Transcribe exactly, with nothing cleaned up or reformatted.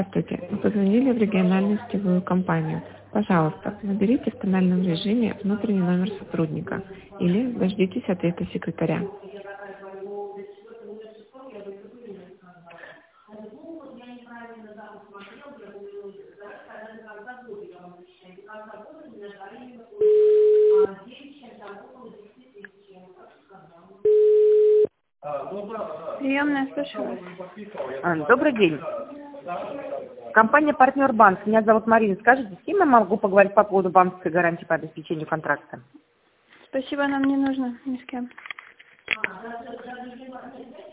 Здравствуйте. Вы позвонили в региональную сетевую компанию. Пожалуйста, наберите в тональном режиме внутренний номер сотрудника или дождитесь ответа секретаря. Приемная, слушаю вас. А, Добрый день. Компания «Партнер Банк». Меня зовут Марина. Скажите, с кем я могу поговорить по поводу банковской гарантии по обеспечению контракта? Спасибо, нам не нужно ни с кем.